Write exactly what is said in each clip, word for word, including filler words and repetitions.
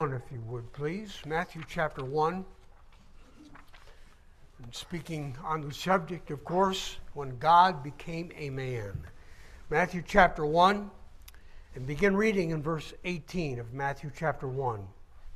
If you would please, Matthew chapter one. And speaking on the subject, of course, when God became a man. Matthew chapter one, and begin reading in verse eighteen of Matthew chapter one.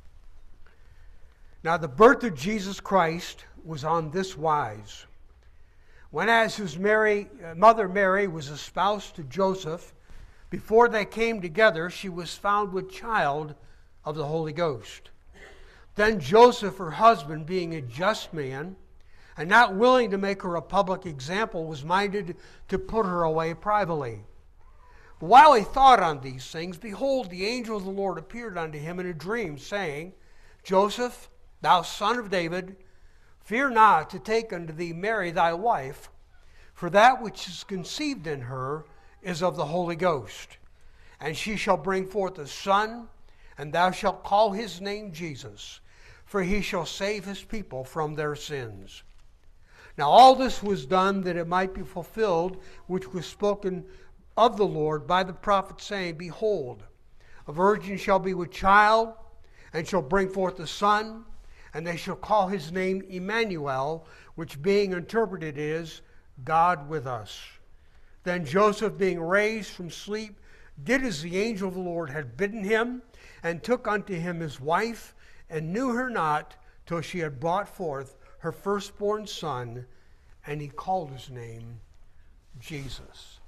Now the birth of Jesus Christ was on this wise. When as his Mary, uh, mother Mary was espoused to Joseph, before they came together, she was found with child of the Holy Ghost. Then Joseph, her husband, being a just man, and not willing to make her a public example, was minded to put her away privately. But while he thought on these things, behold, the angel of the Lord appeared unto him in a dream, saying, Joseph, thou son of David, fear not to take unto thee Mary thy wife, for that which is conceived in her is of the Holy Ghost. And she shall bring forth a son, and thou shalt call his name Jesus, for he shall save his people from their sins. Now all this was done that it might be fulfilled, which was spoken of the Lord by the prophet, saying, Behold, a virgin shall be with child, and shall bring forth a son, and they shall call his name Emmanuel, which being interpreted is, God with us. Then Joseph, being raised from sleep, did as the angel of the Lord had bidden him, and took unto him his wife, and knew her not till she had brought forth her firstborn son, and he called his name Jesus.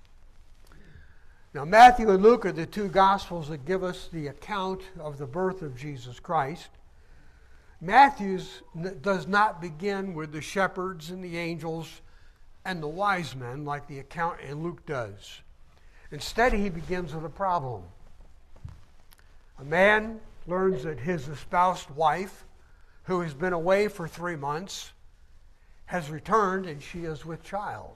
Now Matthew and Luke are the two Gospels that give us the account of the birth of Jesus Christ. Matthew's does not begin with the shepherds and the angels and the wise men like the account in Luke does. Instead, he begins with a problem. A man learns that his espoused wife, who has been away for three months, has returned and she is with child.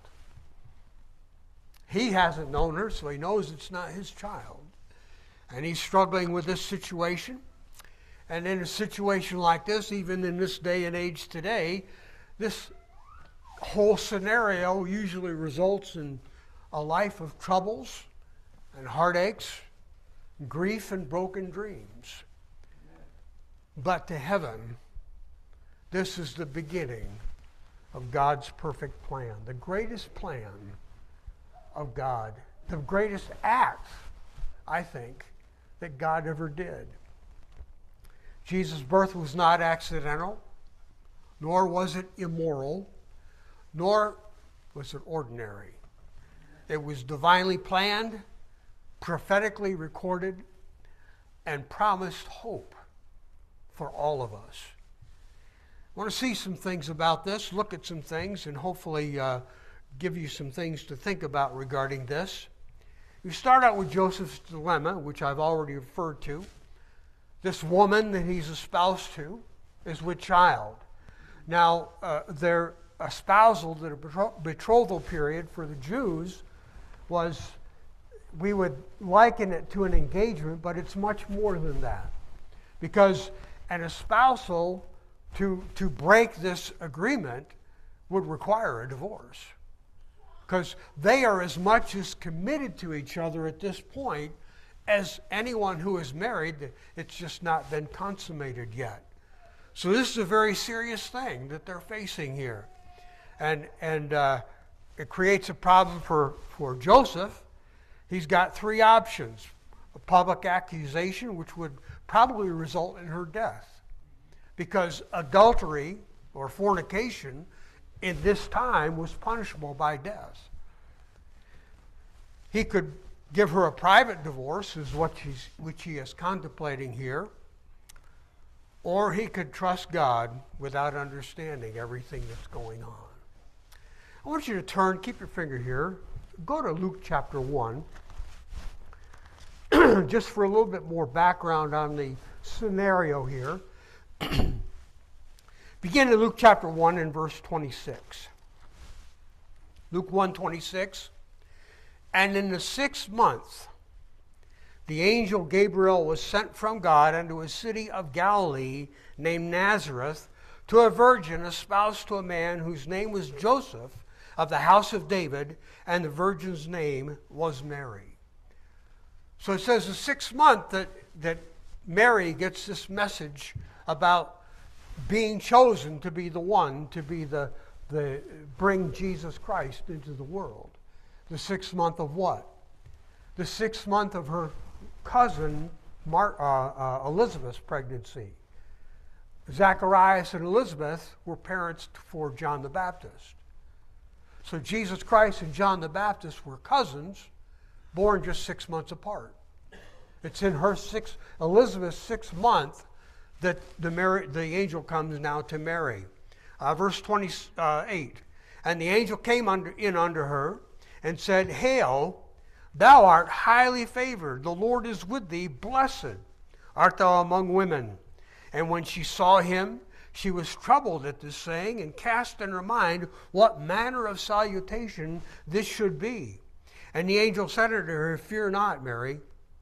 He hasn't known her, so he knows it's not his child. And he's struggling with this situation. And in a situation like this, even in this day and age today, this whole scenario usually results in a life of troubles and heartaches, grief and broken dreams. But to heaven, this is the beginning of God's perfect plan, the greatest plan of God, the greatest act, I think, that God ever did. Jesus' birth was not accidental, nor was it immoral, nor was it ordinary. It was divinely planned, prophetically recorded, and promised hope for all of us. I want to see some things about this, look at some things, and hopefully uh, give you some things to think about regarding this. We start out with Joseph's dilemma, which I've already referred to. This woman that he's espoused to is with child. Now, uh, their espousal, the betrothal period for the Jews was, we would liken it to an engagement, but it's much more than that. Because an espousal, to, to break this agreement, would require a divorce. Because they are as much as committed to each other at this point as anyone who is married. It's just not been consummated yet. So this is a very serious thing that they're facing here. And, and uh, it creates a problem for, for Joseph. He's got three options. A public accusation, which would probably result in her death. Because adultery or fornication in this time was punishable by death. He could give her a private divorce, is what he's, which he is contemplating here. Or he could trust God without understanding everything that's going on. I want you to turn, keep your finger here, go to Luke chapter one, just for a little bit more background on the scenario here. Begin in Luke chapter one and verse twenty-six. Luke one twenty-six. And in the sixth month, the angel Gabriel was sent from God unto a city of Galilee named Nazareth to a virgin espoused to a man whose name was Joseph of the house of David, and the virgin's name was Mary. So it says the sixth month that, that Mary gets this message about being chosen to be the one to be the, the bring Jesus Christ into the world. The sixth month of what? The sixth month of her cousin Mar- uh, uh, Elizabeth's pregnancy. Zacharias and Elizabeth were parents for John the Baptist. So Jesus Christ and John the Baptist were cousins, born just six months apart. It's in her sixth, Elizabeth's sixth month that the, Mary, the angel comes now to Mary. Uh, verse twenty-eight. And the angel came under, in unto her and said, Hail, thou art highly favored. The Lord is with thee. Blessed art thou among women. And when she saw him, she was troubled at this saying, and cast in her mind what manner of salutation this should be. And the angel said unto her, Fear not, Mary,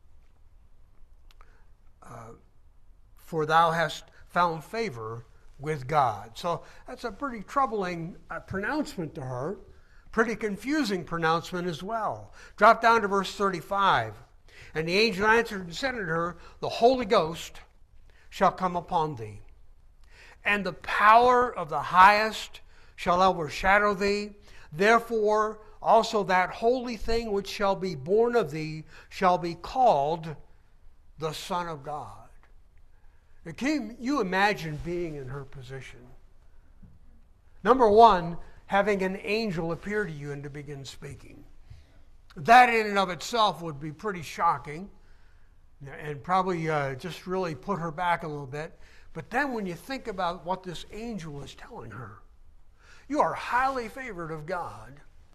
uh, for thou hast found favor with God. So that's a pretty troubling uh, pronouncement to her. Pretty confusing pronouncement as well. Drop down to verse thirty-five. And the angel answered and said unto her, The Holy Ghost shall come upon thee, and the power of the highest shall overshadow thee. Therefore also that holy thing which shall be born of thee shall be called the Son of God. Now, can you imagine being in her position? Number one, having an angel appear to you and to begin speaking. That in and of itself would be pretty shocking and probably uh, just really put her back a little bit. But then when you think about what this angel is telling her, you are highly favored of God,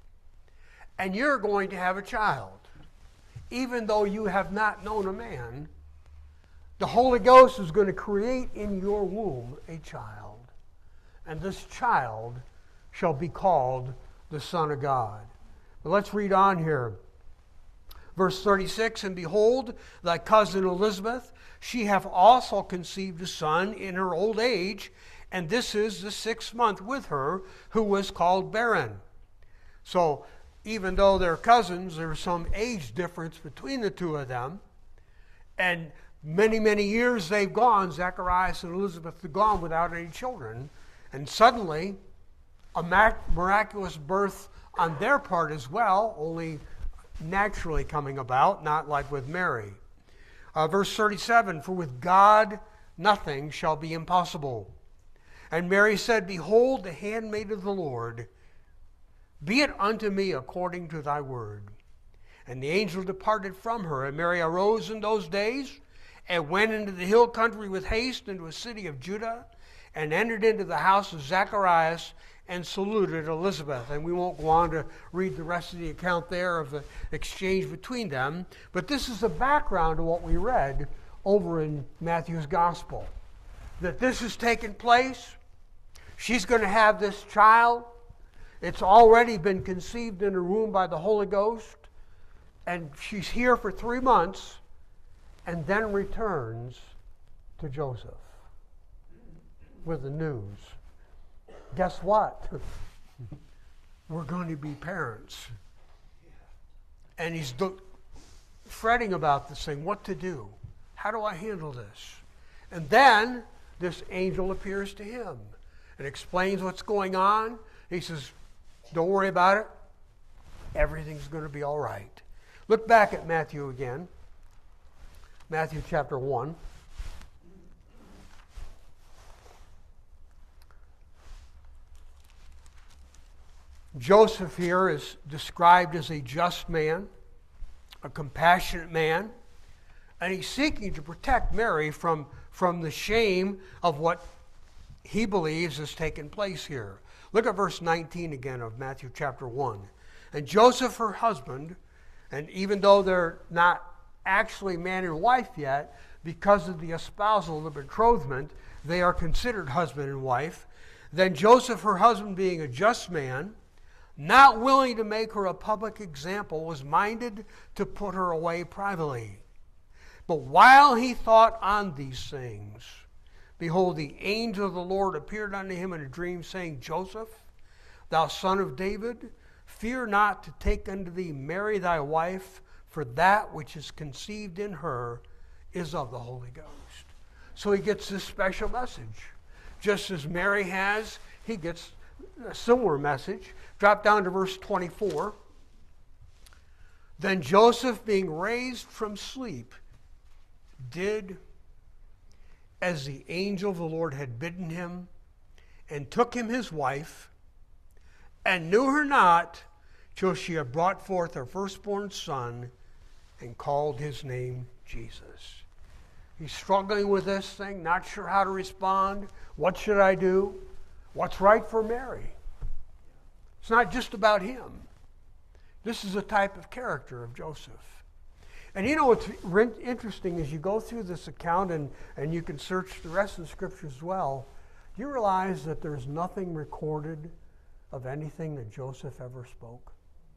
and you're going to have a child. Even though you have not known a man, the Holy Ghost is going to create in your womb a child. And this child shall be called the Son of God. But let's read on here. Verse thirty-six, And behold, thy cousin Elizabeth, she hath also conceived a son in her old age, and this is the sixth month with her, who was called barren. So, even though they're cousins, there's some age difference between the two of them. And many, many years they've gone, Zacharias and Elizabeth have gone without any children. And suddenly, a miraculous birth on their part as well, only naturally coming about, not like with Mary. Uh, verse thirty-seven, For with God nothing shall be impossible. And Mary said, Behold, the handmaid of the Lord, be it unto me according to thy word. And the angel departed from her, and Mary arose in those days, and went into the hill country with haste into a city of Judah, and entered into the house of Zacharias, and saluted Elizabeth. And we won't go on to read the rest of the account there of the exchange between them, but this is the background to what we read over in Matthew's Gospel. That this has taken place. She's going to have this child. It's already been conceived in her womb by the Holy Ghost, and she's here for three months, and then returns to Joseph with the news. Guess what? We're going to be parents. And he's do- fretting about this thing, what to do. How do I handle this? And then this angel appears to him and explains what's going on. He says, don't worry about it. Everything's going to be all right. Look back at Matthew again. Matthew chapter one. Joseph here is described as a just man, a compassionate man, and he's seeking to protect Mary from, from the shame of what he believes has taken place here. Look at verse nineteen again of Matthew chapter one. And Joseph, her husband, and even though they're not actually man and wife yet, because of the espousal, the betrothment, they are considered husband and wife. Then Joseph, her husband, being a just man, not willing to make her a public example, was minded to put her away privately. But while he thought on these things, behold, the angel of the Lord appeared unto him in a dream, saying, Joseph, thou son of David, fear not to take unto thee Mary thy wife, for that which is conceived in her is of the Holy Ghost. So he gets this special message. Just as Mary has, he gets a similar message. Drop down to verse twenty-four. Then Joseph, being raised from sleep, did as the angel of the Lord had bidden him, and took him his wife, and knew her not till she had brought forth her firstborn son, and called his name Jesus. He's struggling with this thing, not sure how to respond. What should I do? What's right for Mary? It's not just about him. This is a type of character of Joseph. And you know what's interesting is you go through this account, and, and you can search the rest of the Scripture as well, you realize that there's nothing recorded of anything that Joseph ever spoke.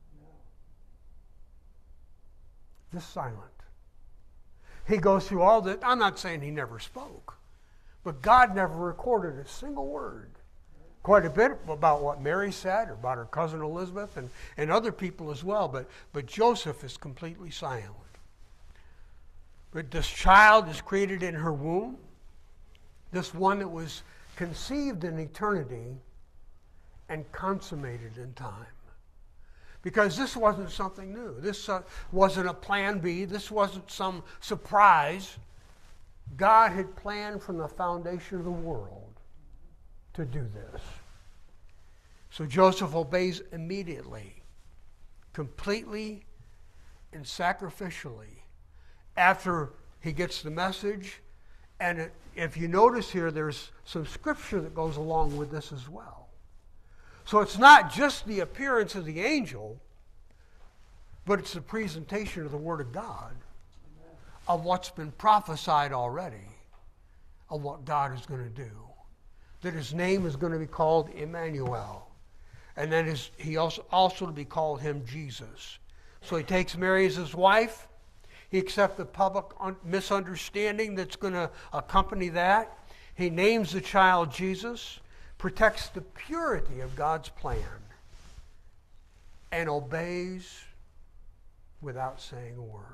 Just silent. He goes through all this. I'm not saying he never spoke, but God never recorded a single word. Quite a bit about what Mary said, or about her cousin Elizabeth, and, and other people as well, but, but Joseph is completely silent. But this child is created in her womb, this one that was conceived in eternity and consummated in time. Because this wasn't something new. This uh, wasn't a plan B. This wasn't some surprise. God had planned from the foundation of the world to do this. So Joseph obeys immediately, completely and sacrificially, after he gets the message. And it, if you notice here, there's some scripture that goes along with this as well. So it's not just the appearance of the angel, but it's the presentation of the Word of God, of what's been prophesied already, of what God is going to do. That his name is going to be called Emmanuel. And then his, he also, also to be called him Jesus. So he takes Mary as his wife. He accepts the public un- misunderstanding that's going to accompany that. He names the child Jesus, protects the purity of God's plan, and obeys without saying a word.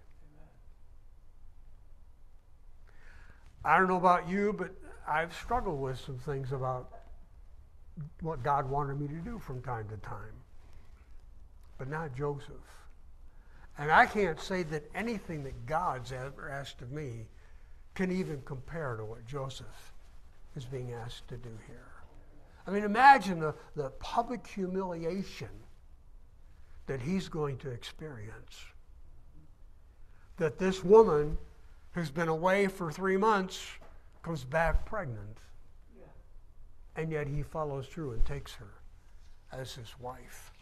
I don't know about you, but I've struggled with some things about what God wanted me to do from time to time, but not Joseph. And I can't say that anything that God's ever asked of me can even compare to what Joseph is being asked to do here. I mean, imagine the, the public humiliation that he's going to experience. That this woman who's been away for three months comes back pregnant. Yeah. And yet he follows through and takes her as his wife.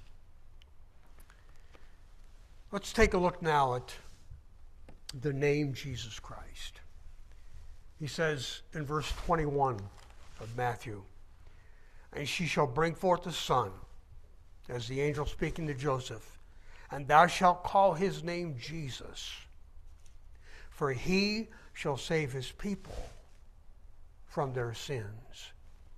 Let's take a look now at the name Jesus Christ. He says in verse twenty-one of Matthew, "And she shall bring forth a son," as the angel speaking to Joseph, "and thou shalt call his name Jesus, for he shall save his people from their sins."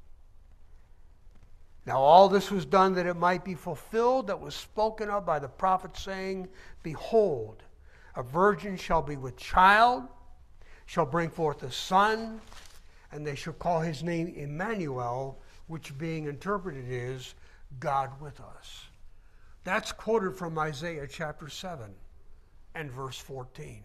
Now all this was done that it might be fulfilled that was spoken of by the prophet, saying, "Behold, a virgin shall be with child, shall bring forth a son, and they shall call his name Emmanuel," which being interpreted is God with us. That's quoted from Isaiah chapter seven and verse fourteen.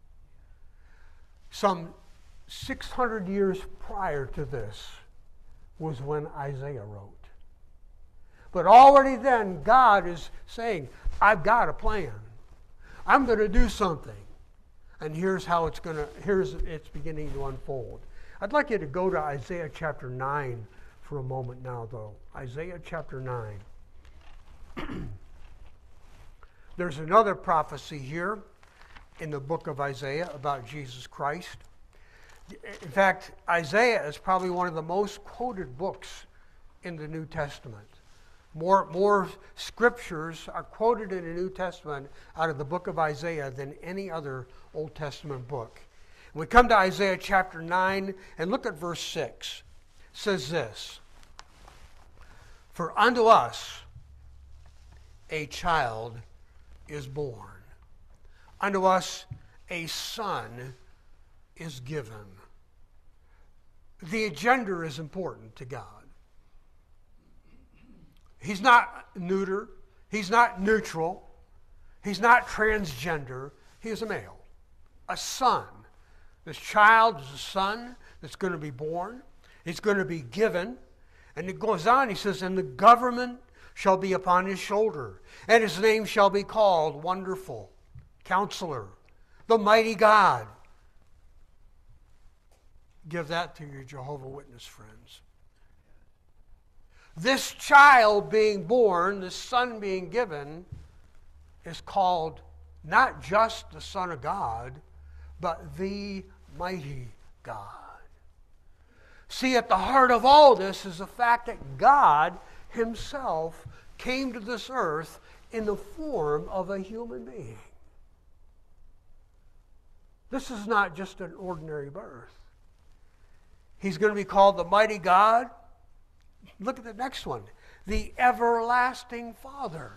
Some six hundred years prior to this was when Isaiah wrote. But already then, God is saying, I've got a plan. I'm going to do something. And here's how it's going to, here's it's beginning to unfold. I'd like you to go to Isaiah chapter nine for a moment now, though. Isaiah chapter nine. There's another prophecy here in the book of Isaiah about Jesus Christ. In fact, Isaiah is probably one of the most quoted books in the New Testament. More, more scriptures are quoted in the New Testament out of the book of Isaiah than any other Old Testament book. We come to Isaiah chapter nine and look at verse six. It says this, "For unto us a child is born, unto us a son is given. The gender is important to God. He's not neuter. He's not neutral. He's not transgender. He is a male, a son. This child is a son that's going to be born. It's going to be given. And it goes on, he says, and the government shall be upon his shoulder, and his name shall be called Wonderful, Counselor, the Mighty God. Give that to your Jehovah's Witness friends. This child being born, this son being given, is called not just the Son of God, but the Mighty God. See, at the heart of all this is the fact that God himself came to this earth in the form of a human being. This is not just an ordinary birth. He's going to be called the Mighty God. Look at the next one. The Everlasting Father.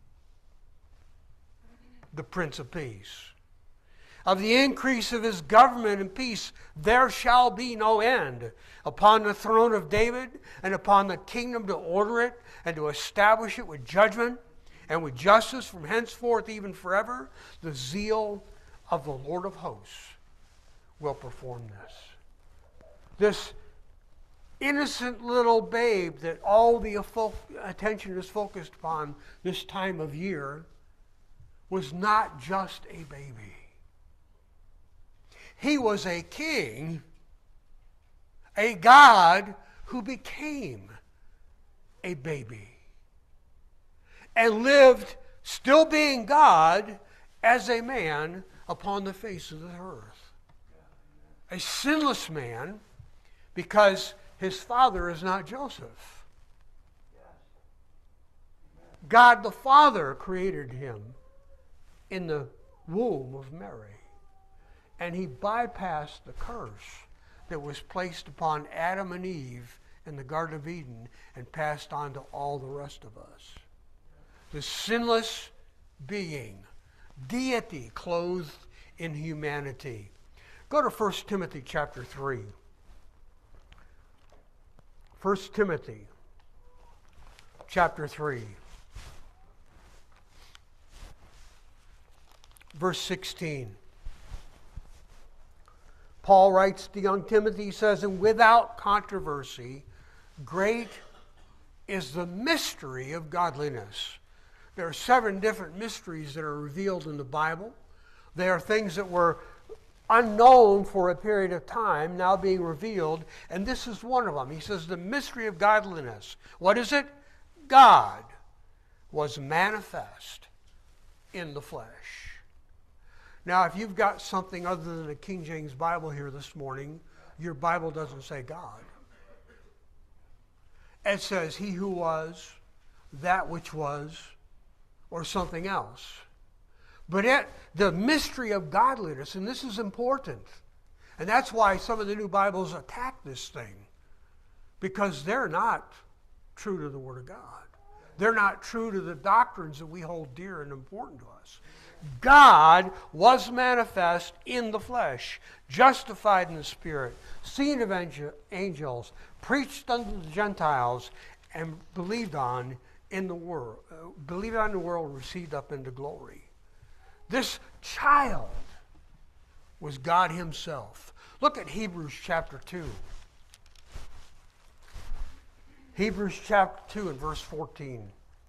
The Prince of Peace. Of the increase of his government and peace, there shall be no end. Upon the throne of David and upon the kingdom to order it and to establish it with judgment and with justice from henceforth even forever, the zeal of the Lord of hosts will perform this. This innocent little babe that all the attention is focused upon this time of year was not just a baby. He was a king, a God who became a baby and lived, still being God, as a man upon the face of the earth. A sinless man, because his father is not Joseph. God the Father created him in the womb of Mary. And he bypassed the curse that was placed upon Adam and Eve in the Garden of Eden and passed on to all the rest of us. The sinless being, deity clothed in humanity. Go to First Timothy chapter three. First Timothy chapter three. Verse sixteen. Paul writes to young Timothy, he says, and without controversy, great is the mystery of godliness. There are seven different mysteries that are revealed in the Bible. They are things that were unknown for a period of time, now being revealed, and this is one of them. He says, the mystery of godliness. What is it? God was manifest in the flesh. Now, if you've got something other than a King James Bible here this morning, your Bible doesn't say God. It says he who was, that which was, or something else. But it, the mystery of godliness, and this is important, and that's why some of the new Bibles attack this thing, because they're not true to the Word of God. They're not true to the doctrines that we hold dear and important to us. God was manifest in the flesh, justified in the Spirit, seen of angels, preached unto the Gentiles, and believed on in the world, uh, believed on in the world, received up into glory. This child was God himself. Look at Hebrews chapter two. Hebrews chapter two and verse fourteen.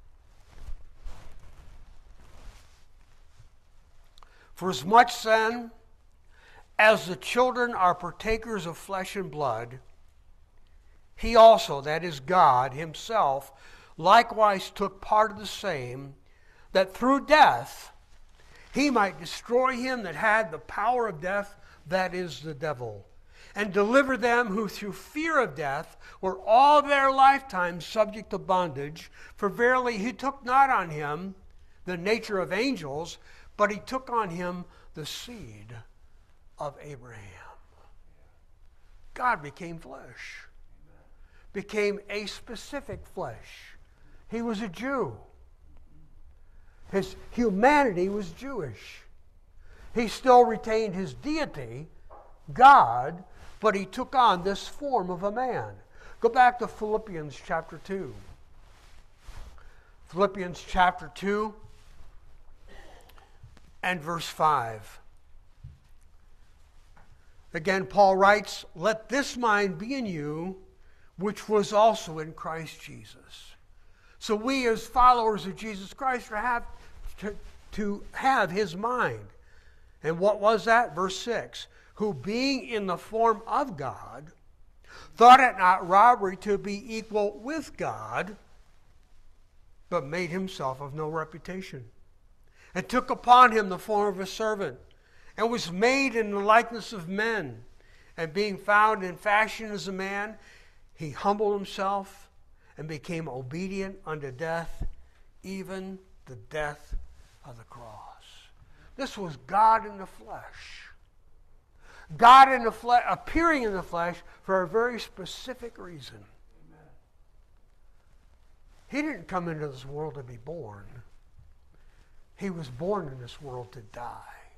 For as much then as the children are partakers of flesh and blood, he also, that is God himself, likewise took part of the same, that through death he might destroy him that had the power of death, that is the devil, and deliver them who through fear of death were all their lifetime subject to bondage. For verily he took not on him the nature of angels, but he took on him the seed of Abraham. God became flesh. Became a specific flesh. He was a Jew. His humanity was Jewish. He still retained his deity, God, but he took on this form of a man. Go back to Philippians chapter two. Philippians chapter two and verse five. Again, Paul writes, "Let this mind be in you, which was also in Christ Jesus." So we as followers of Jesus Christ have to, to have his mind. And what was that? Verse six. "Who being in the form of God, thought it not robbery to be equal with God, but made himself of no reputation, and took upon him the form of a servant, and was made in the likeness of men. And being found in fashion as a man, he humbled himself and became obedient unto death, even the death of the cross." This was God in the flesh. God in the flesh, appearing in the flesh for a very specific reason. Amen. He didn't come into this world to be born. He was born in this world to die.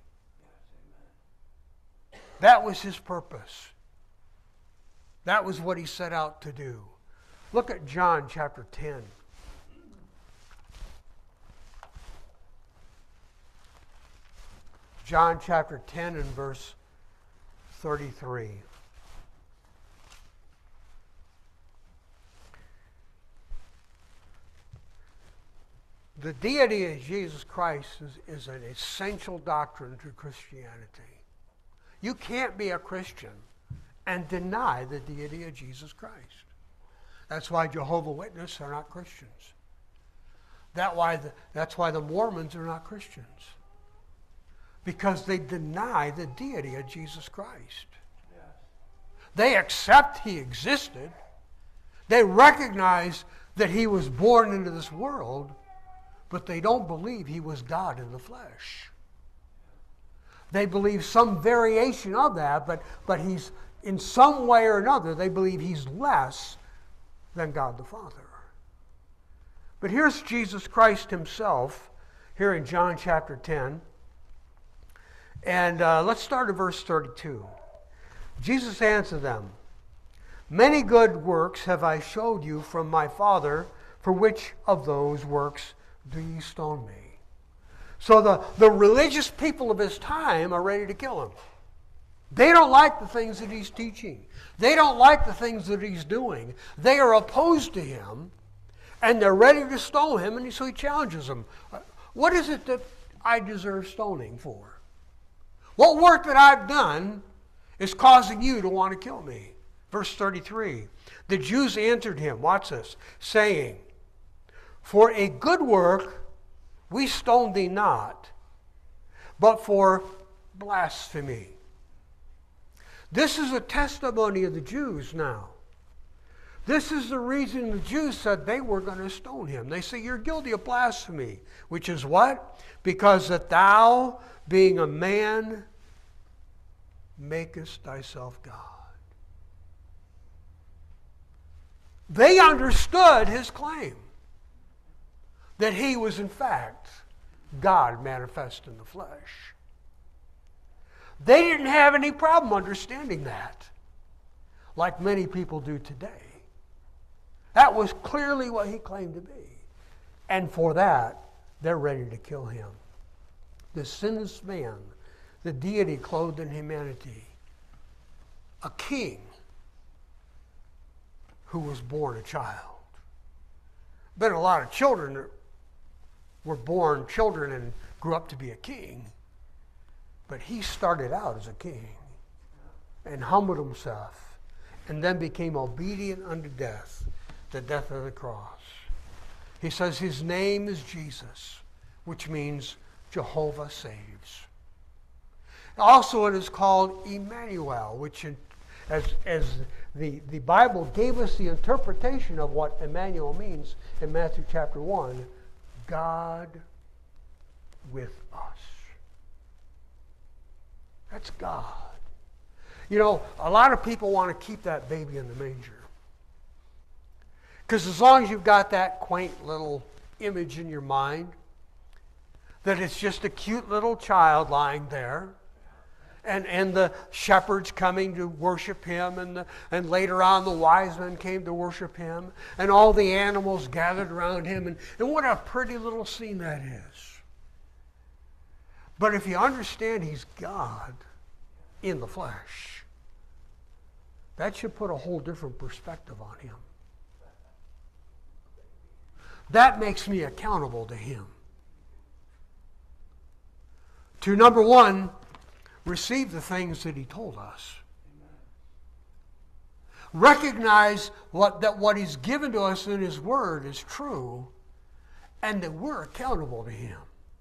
Yes, that was his purpose. That was what he set out to do. Look at John chapter ten. John chapter ten and verse thirty-three. The deity of Jesus Christ is, is an essential doctrine to Christianity. You can't be a Christian and deny the deity of Jesus Christ. That's why Jehovah's Witnesses are not Christians. That why the, that's why the Mormons are not Christians. Because they deny the deity of Jesus Christ. Yes. They accept he existed. They recognize that he was born into this world, but they don't believe he was God in the flesh. They believe some variation of that, but, but he's, in some way or another, they believe he's less than God the Father. But here's Jesus Christ himself, here in John chapter ten. And uh, let's start at verse thirty-two. Jesus answered them, "Many good works have I showed you from my Father. For which of those works do ye stone me?" So the, the religious people of his time are ready to kill him. They don't like the things that he's teaching. They don't like the things that he's doing. They are opposed to him, and they're ready to stone him, and so he challenges them. What is it that I deserve stoning for? What work that I've done is causing you to want to kill me? Verse thirty-three. The Jews answered him, watch this, saying, "For a good work we stone thee not, but for blasphemy." This is a testimony of the Jews now. This is the reason the Jews said they were going to stone him. They say, "You're guilty of blasphemy," which is what? "Because that thou, being a man, makest thyself God." They understood his claim that he was in fact God manifest in the flesh. They didn't have any problem understanding that, like many people do today. That was clearly what he claimed to be. And for that, they're ready to kill him. The sinless man, the deity clothed in humanity, a king who was born a child. Been a lot of children that were born children and grew up to be a king. But he started out as a king and humbled himself and then became obedient unto death, the death of the cross. He says his name is Jesus, which means Jehovah saves. Also it is called Emmanuel, which as, as the, the Bible gave us the interpretation of what Emmanuel means in Matthew chapter one, God with us. That's God. You know, a lot of people want to keep that baby in the manger. Because as long as you've got that quaint little image in your mind, that it's just a cute little child lying there, and, and the shepherds coming to worship him, and, the, and later on the wise men came to worship him, and all the animals gathered around him. And, and what a pretty little scene that is. But if you understand he's God in the flesh, that should put a whole different perspective on him. That makes me accountable to him. To number one, receive the things that he told us. Recognize what, that what he's given to us in his word is true, and that we're accountable to him.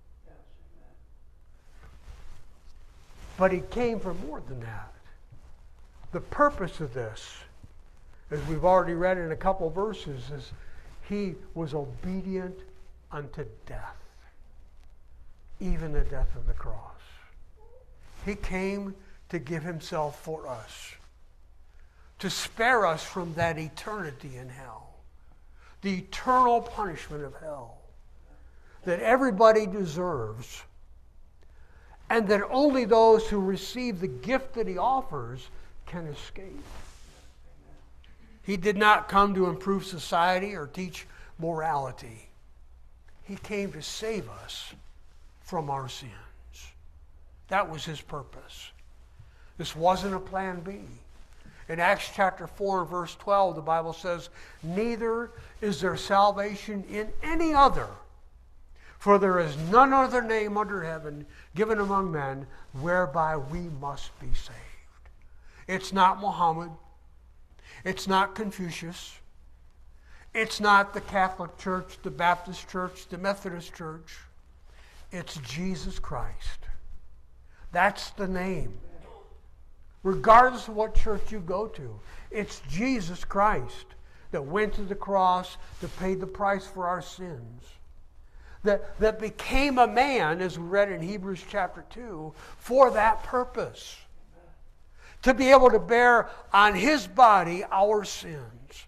But he came for more than that. The purpose of this, as we've already read in a couple verses, is he was obedient unto death, even the death of the cross. He came to give himself for us, to spare us from that eternity in hell, the eternal punishment of hell that everybody deserves, and that only those who receive the gift that he offers can escape. He did not come to improve society or teach morality. He came to save us from our sins. That was his purpose. This wasn't a plan B. In Acts chapter four and verse twelve, the Bible says, "Neither is there salvation in any other, for there is none other name under heaven given among men whereby we must be saved." It's not Muhammad. It's not Confucius. It's not the Catholic Church, the Baptist Church, the Methodist Church. It's Jesus Christ. That's the name. Regardless of what church you go to, it's Jesus Christ that went to the cross to pay the price for our sins. That, that became a man, as we read in Hebrews chapter two, for that purpose. To be able to bear on his body our sins.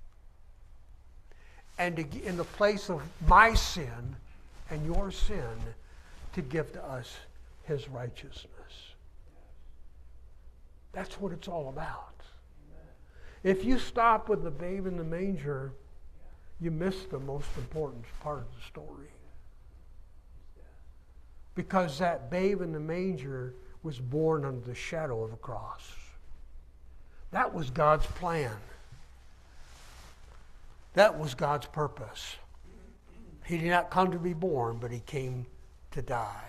And to, in the place of my sin and your sin, to give to us his righteousness. That's what it's all about. If you stop with the babe in the manger, you miss the most important part of the story. Because that babe in the manger was born under the shadow of a cross. That was God's plan. That was God's purpose. He did not come to be born, but he came to die.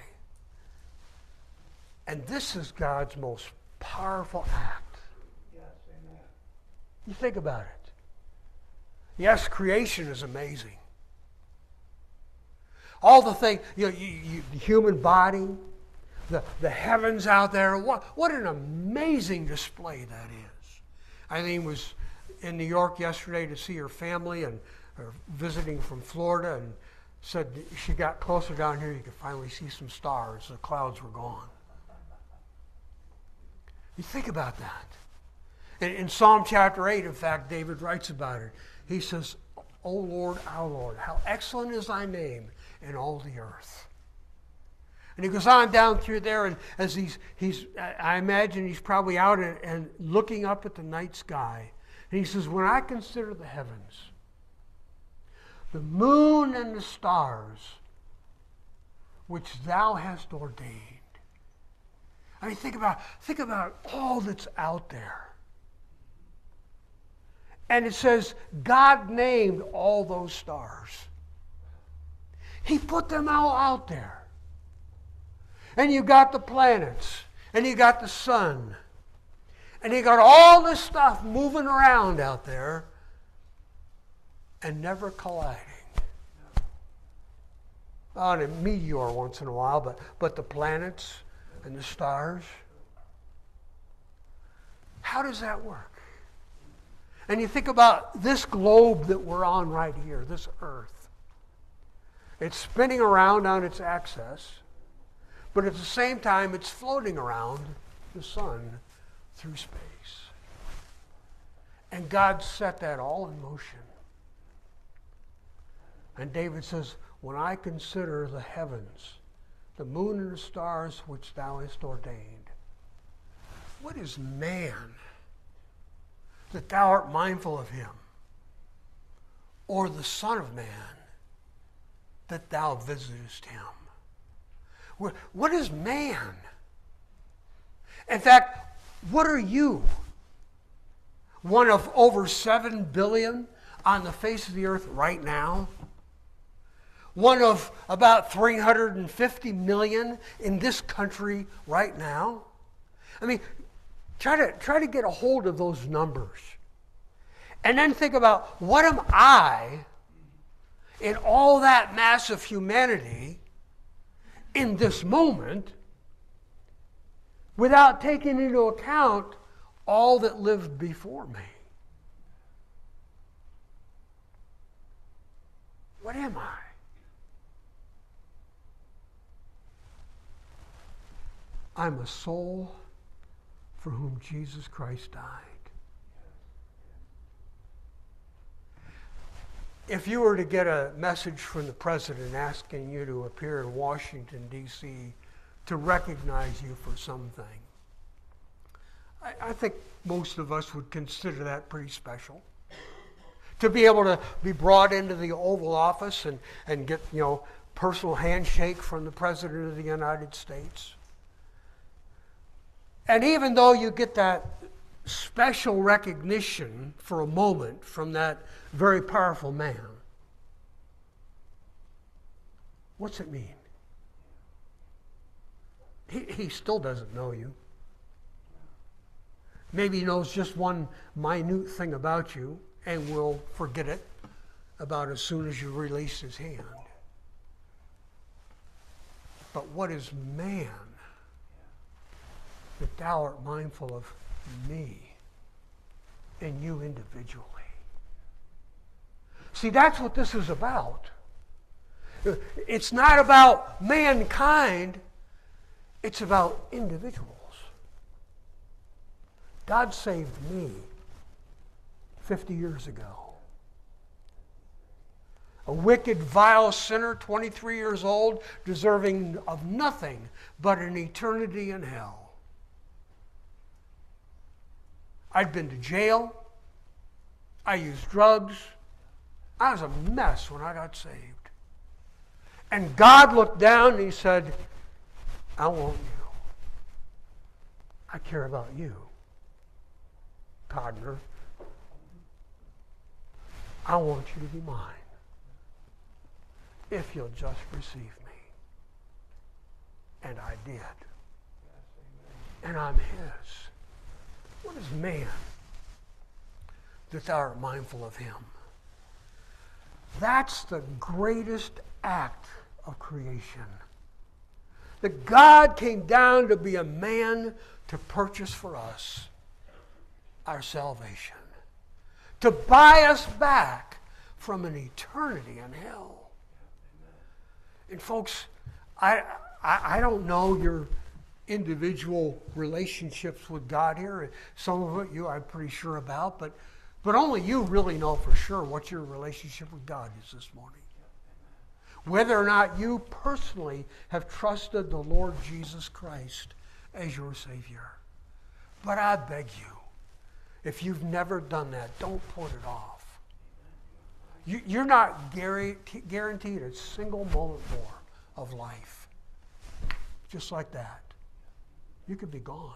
And this is God's most powerful act. Yes, amen. You think about it. Yes, creation is amazing. All the things, you know, you, you, the human body, the, the heavens out there, what, what an amazing display that is. Eileen was in New York yesterday to see her family and uh, visiting from Florida, and said she got closer down here, you could finally see some stars. The clouds were gone. You think about that. In, in Psalm chapter eight, in fact, David writes about it. He says, "O Lord, our Lord, how excellent is thy name in all the earth." And he goes on down through there, and as he's, he's I imagine he's probably out and, and looking up at the night sky. And he says, "When I consider the heavens, the moon and the stars, which thou hast ordained." I mean, think about, think about all that's out there. And it says, God named all those stars. He put them all out there. And you got the planets, and you got the sun, and you got all this stuff moving around out there and never colliding. On a meteor once in a while, but, but the planets and the stars. How does that work? And you think about this globe that we're on right here, this earth. It's spinning around on its axis, but at the same time it's floating around the sun through space. And God set that all in motion. And David says, "When I consider the heavens, the moon and the stars which thou hast ordained." What is man that thou art mindful of him? Or the Son of Man that thou visitest him? What is man? In fact, what are you? One of over seven billion on the face of the earth right now? One of about three hundred fifty million in this country right now? I mean, try to, try to get a hold of those numbers. And then think about, what am I in all that mass of humanity in this moment without taking into account all that lived before me? What am I? I'm a soul for whom Jesus Christ died. If you were to get a message from the president asking you to appear in Washington, D C to recognize you for something, I, I think most of us would consider that pretty special. To be able to be brought into the Oval Office and, and get, you know, personal handshake from the President of the United States. And even though you get that special recognition for a moment from that very powerful man, what's it mean? He, he still doesn't know you. Maybe he knows just one minute thing about you and will forget it about as soon as you release his hand. But what is man that thou art mindful of me and you individually? See, that's what this is about. It's not about mankind, it's about individuals. God saved me fifty years ago. A wicked, vile sinner, twenty-three years old, deserving of nothing but an eternity in hell. I'd been to jail. I used drugs. I was a mess when I got saved. And God looked down and he said, I want you. I care about you, Codner. I want you to be mine if you'll just receive me. And I did. And I'm his. What is man that thou art mindful of him? That's the greatest act of creation. That God came down to be a man to purchase for us our salvation. To buy us back from an eternity in hell. And folks, I, I, I don't know your individual relationships with God here. Some of it you I'm pretty sure about, but but only you really know for sure what your relationship with God is this morning. Whether or not you personally have trusted the Lord Jesus Christ as your Savior. But I beg you, if you've never done that, don't put it off. You, you're not guaranteed, guaranteed a single moment more of life. Just like that. You could be gone.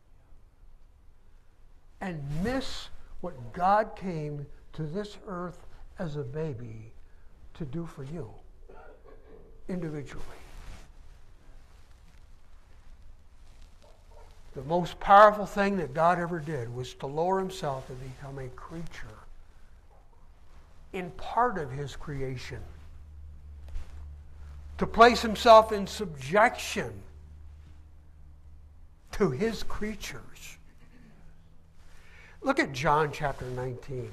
And miss what God came to this earth as a baby to do for you, individually. The most powerful thing that God ever did was to lower himself and become a creature in part of his creation, to place himself in subjection to his creatures. Look at John chapter nineteen.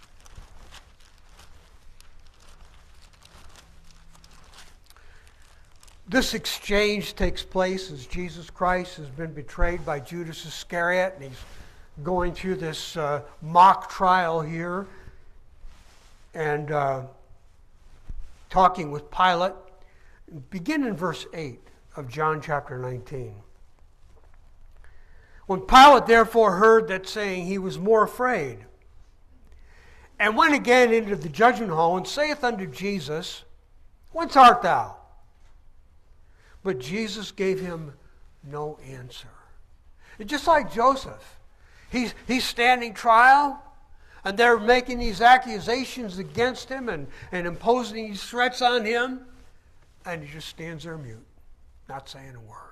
This exchange takes place as Jesus Christ has been betrayed by Judas Iscariot, and he's going through this uh, mock trial here and uh, talking with Pilate. Begin in verse eight of John chapter nineteen. When Pilate therefore heard that saying, he was more afraid, and went again into the judgment hall, and saith unto Jesus, Whence art thou? But Jesus gave him no answer. It's just like Joseph. He's, he's standing trial, and they're making these accusations against him and, and imposing these threats on him, and he just stands there mute, not saying a word.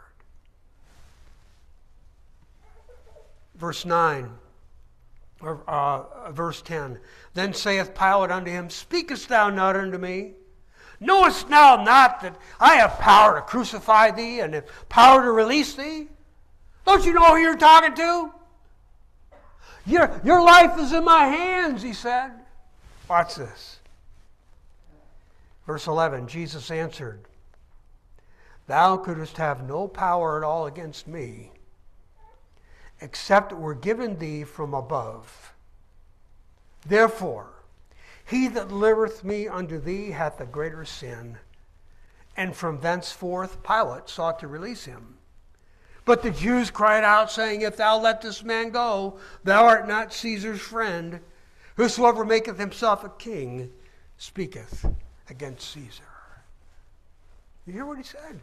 Verse nine, or uh, verse ten. Then saith Pilate unto him, Speakest thou not unto me? Knowest thou not that I have power to crucify thee and have power to release thee? Don't you know who you're talking to? Your, your life is in my hands, he said. Watch this. Verse eleven, Jesus answered, Thou couldst have no power at all against me, except it were given thee from above. Therefore, he that delivereth me unto thee hath a greater sin. And from thenceforth Pilate sought to release him. But the Jews cried out, saying, If thou let this man go, thou art not Caesar's friend. Whosoever maketh himself a king speaketh against Caesar. You hear what he said?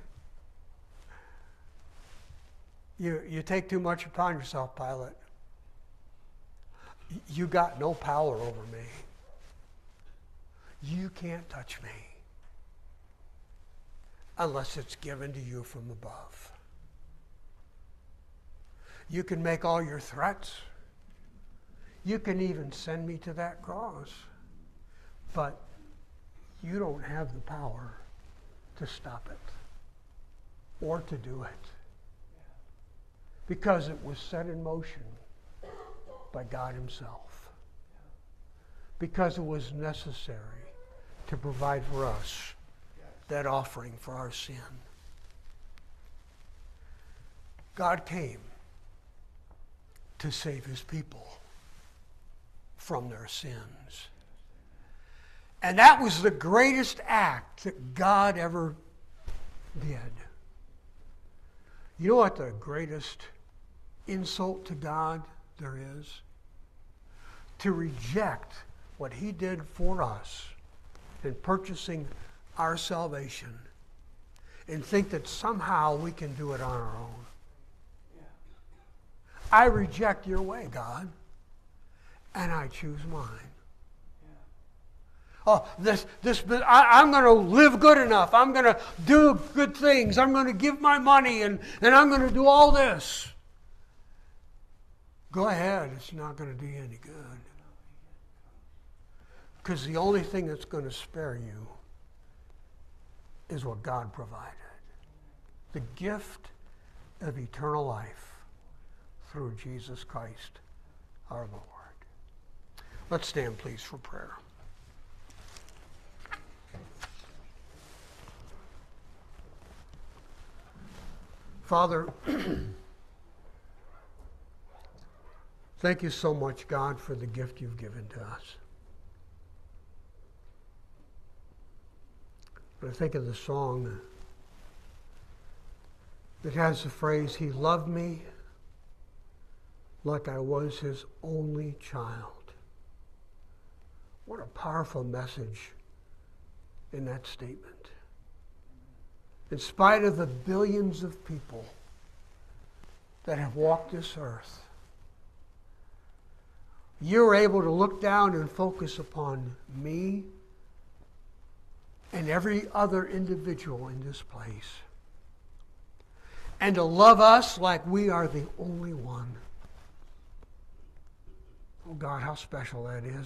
You, you take too much upon yourself, Pilate. You got no power over me. You can't touch me unless it's given to you from above. You can make all your threats. You can even send me to that cross. But you don't have the power to stop it or to do it. Because it was set in motion by God himself. Because it was necessary to provide for us that offering for our sin. God came to save his people from their sins. And that was the greatest act that God ever did. You know what the greatest insult to God there is? To reject what he did for us in purchasing our salvation and think that somehow we can do it on our own. I reject your way, God, and I choose mine. Oh, this, this, I, I'm going to live good enough. I'm going to do good things. I'm going to give my money, and, and I'm going to do all this. Go ahead. It's not going to do you any good. Because the only thing that's going to spare you is what God provided. The gift of eternal life through Jesus Christ our Lord. Let's stand, please, for prayer. Father, thank you so much, God, for the gift you've given to us. I think of the song that has the phrase, He loved me like I was his only child. What a powerful message in that statement. In spite of the billions of people that have walked this earth, you're able to look down and focus upon me and every other individual in this place, and to love us like we are the only one. Oh God, how special that is.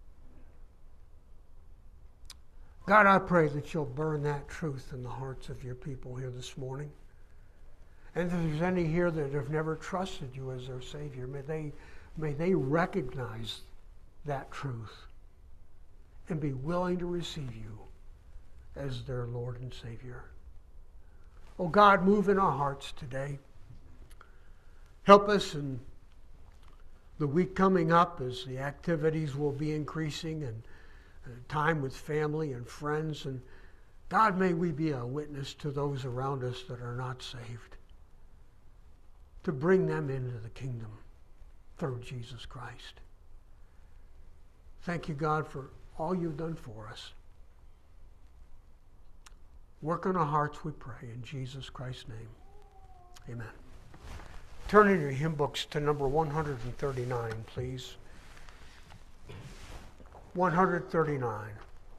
God, I pray that you'll burn that truth in the hearts of your people here this morning. And if there's any here that have never trusted you as their Savior, may they, may they recognize that truth and be willing to receive you as their Lord and Savior. Oh God, move in our hearts today. Help us in the week coming up as the activities will be increasing and time with family and friends. And God, may we be a witness to those around us that are not saved, to bring them into the kingdom through Jesus Christ. Thank you, God, for all you've done for us. Work on our hearts, we pray, in Jesus Christ's name. Amen. Turn in your hymn books to number one thirty-nine, please. one thirty-nine.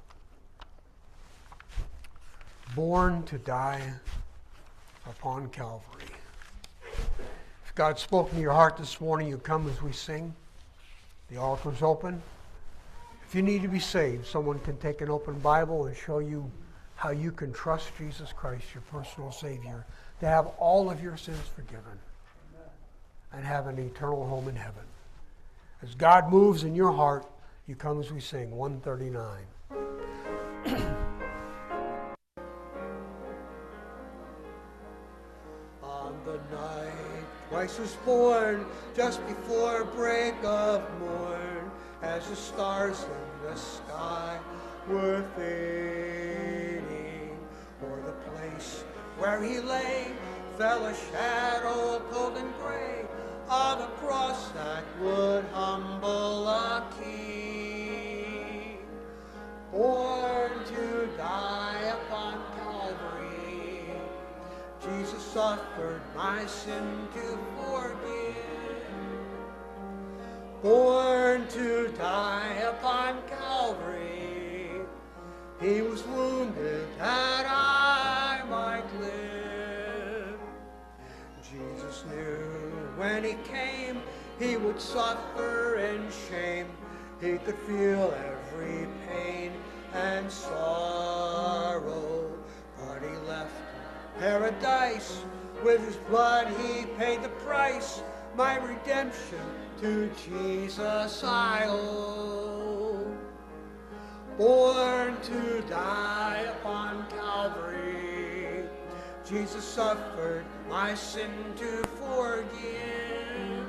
Born to die upon Calvary. If God's spoken to your heart this morning, you come as we sing. The altar's open. If you need to be saved, someone can take an open Bible and show you how you can trust Jesus Christ, your personal Savior, to have all of your sins forgiven and have an eternal home in heaven. As God moves in your heart, you come as we sing one thirty-nine. On the night Christ was born, just before break of morn, as the stars in the sky were fading, o'er the place where he lay fell a shadow cold and gray of a cross that would humble a king, born to die upon Calvary. Jesus suffered my sin to forgive, born to die upon Calvary. He was wounded that I might live. Jesus knew when he came, he would suffer in shame. He could feel every pain and sorrow, but he left paradise. With his blood he paid the price. My redemption to Jesus I owe. Born to die upon Calvary, Jesus suffered my sin to forgive.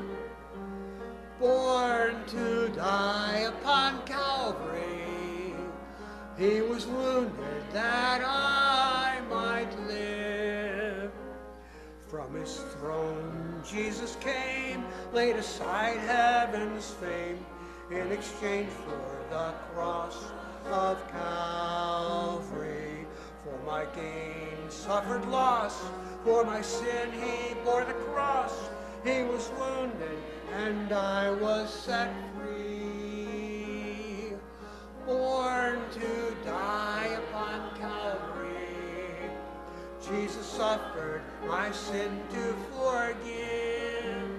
Born to die upon Calvary, he was wounded that I might live. From his throne Jesus came, laid aside heaven's fame, in exchange for the cross of Calvary. For my gain suffered loss, for my sin he bore the cross. He was wounded and I was set free. Born to die upon Calvary, Jesus suffered my sin to forgive.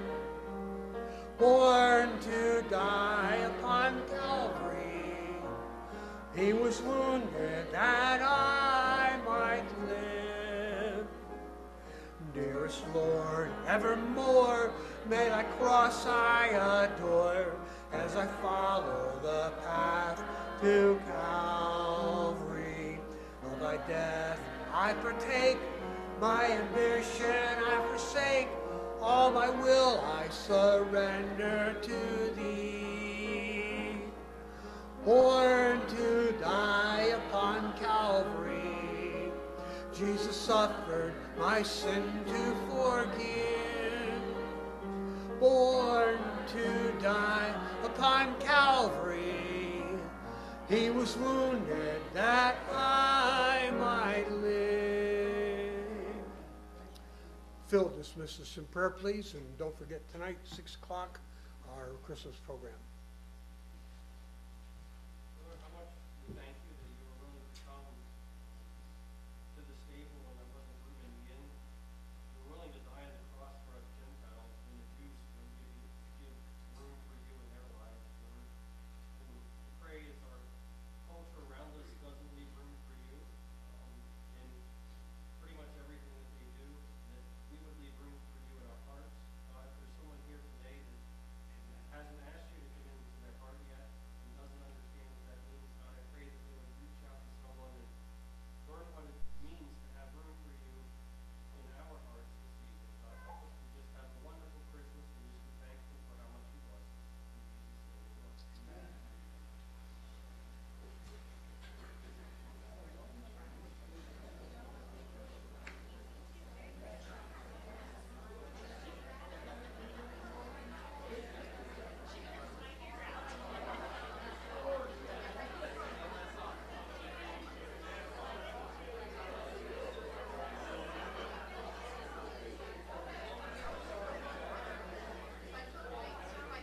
Born to die upon Calvary, he was wounded that I might live. Dearest Lord, evermore may thy cross I adore, as I follow the path to Calvary. Of thy death I partake, my ambition I forsake, all my will I surrender to thee. Born to die upon Calvary, Jesus suffered my sin to forgive. Born to die upon Calvary, he was wounded that I might live. Phil, dismiss us in prayer, please, and don't forget tonight, six o'clock, our Christmas program.